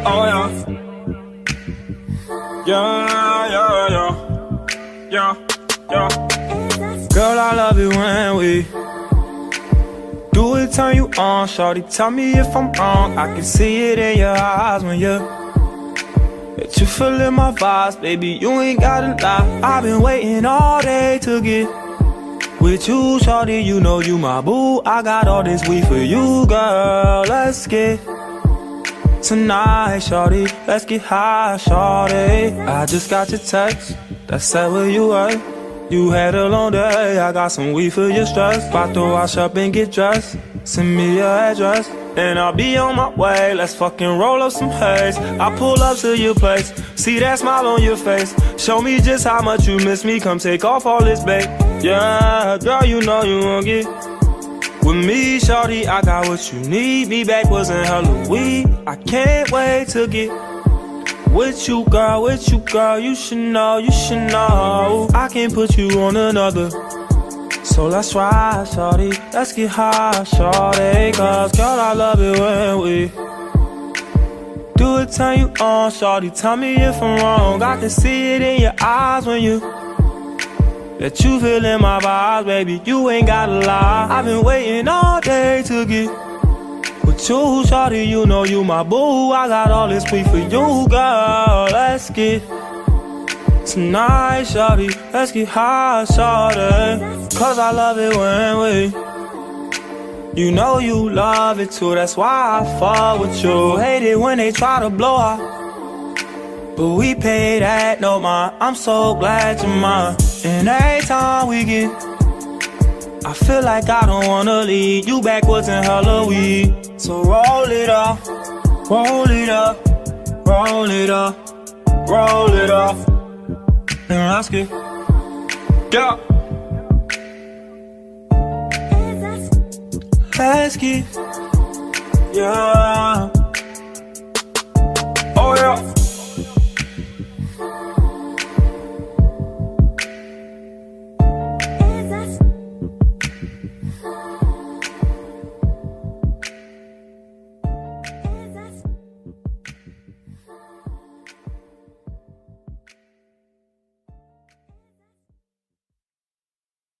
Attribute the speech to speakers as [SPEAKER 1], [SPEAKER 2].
[SPEAKER 1] Oh yeah. Yeah. Girl, I love it when we do it, turn you on, shawty. Tell me if I'm wrong. I can see it in your eyes when you that you feeling my vibes, baby. You ain't gotta lie. I've been waiting all day to get with you, shawty. You know you my boo. I got all this weed for you, girl. Let's get tonight, shawty. Let's get high, shawty. I just got your text that said where you at. You had a long day, I got some weed for your stress. About to wash up and get dressed. Send me your address and I'll be on my way. Let's fucking roll up some haze. I pull up to your place, see that smile on your face. Show me just how much you miss me. Come take off all this bait. Yeah, girl, you know you won't get with me, shawty. I got what you need. Me backwards and hella weed. I can't wait to get with you, girl, you should know, I can't put you on another. So let's ride, shawty, let's get high, shawty. Cause girl, I love it when we do it, turn you on, shawty. Tell me if I'm wrong. I can see it in your eyes when you that you feelin' my vibes, baby. You ain't gotta lie. I've been waiting all day to get with you, shawty. You know you my boo. I got all this weed for you, girl. Let's get tonight, shawty. Let's get high, shawty. Cause I love it when we you know you love it too. That's why I fuck with you. Hate it when they try to blow up, but we pay that no mind. I'm so glad you're mine. And every time we get I feel like I don't wanna leave. You backwards and hella weed. So roll it up, roll it up, roll it up, roll it up. And let's get, yeah. Let's get, yeah.